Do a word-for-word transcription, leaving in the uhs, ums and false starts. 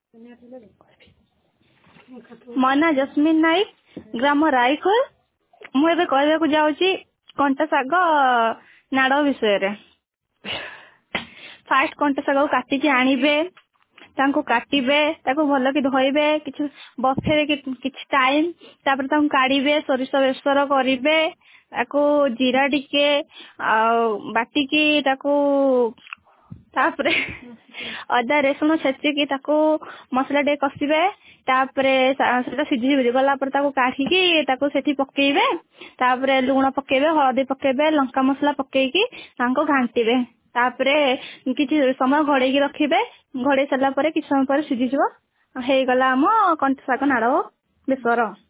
ମୋ ନାଁ ଜସ୍ମିନ ନାୟକ, ଗ୍ରାମ ରାଇଖୋଲ। ମୁଁ ଏବେ କହିବାକୁ ଯାଉଛି କଣ୍ଟା ଶାଗ ନାଡ଼ ବିଷୟରେ। ଫାଷ୍ଟ କଣ୍ଟା ଶାଗକୁ କାଟିକି ଆଣିବେ, ତାଙ୍କୁ କାଟିବେ, ତାକୁ ଭଲ କି ଧୋଇବେ, କିଛି ବଫେଇବେ କିଛି ଟାଇମ, ତାପରେ ତାଙ୍କୁ କାଢିବେ, ସୋରିଷ ବେସର କରିବେ, ତାକୁ ଜିରା ଟିକେ ଆଉ ବାଟିକି ତାକୁ ତାପରେ ଅଦା ରସୁଣ ଛେଚିକି ତାକୁ ମସଲା ଟିକେ କଷିବେ, ତାପରେ ସେଟା ସିଝି ଗଲା ପରେ ତାକୁ କାଢିକି ତାକୁ ସେଠି ପକେଇବେ, ତାପରେ ଲୁଣ ପକେଇବେ, ହଳଦୀ ପକେଇବେ, ଲଙ୍କା ମସଲା ପକେଇକି ତାଙ୍କୁ ଘାଣ୍ଟିବେ, ତାପରେ କିଛି ସମୟ ଘୋଡେଇକି ରଖିବେ। ଘୋଡେଇ ସାରିଲା ପରେ କିଛି ସମୟ ପରେ ସିଝିଯିବ, ହେଇଗଲା ଆମ କଣ୍ଟା ଶାଗ ନାଡ଼ ବେସର।